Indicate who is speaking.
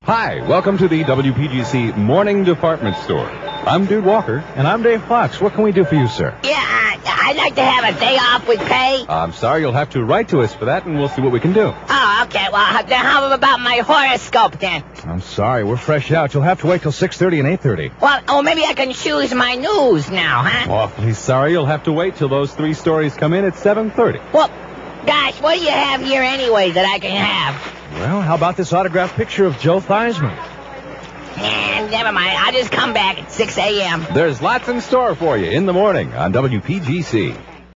Speaker 1: Hi, welcome to the WPGC Morning Department Store. I'm Dude Walker.
Speaker 2: And I'm Dave Fox. What can we do for you, sir?
Speaker 3: Yeah, I'd like to have a day off with pay.
Speaker 1: I'm sorry, you'll have to write to us for that, and we'll see what we can do.
Speaker 3: Oh, okay. Well, then how about my horoscope, then?
Speaker 2: I'm sorry, we're fresh out. You'll have to wait till 6:30 and 8:30.
Speaker 3: Well, maybe I can choose my news now, huh?
Speaker 1: Awfully sorry, you'll have to wait till those 3 stories come in at 7:30.
Speaker 3: Well, gosh, what do you have here anyway that I can have?
Speaker 2: Well, how about this autographed picture of Joe Theismann?
Speaker 3: Never mind. I'll just come back at 6 a.m.
Speaker 1: There's lots in store for you in the morning on WPGC.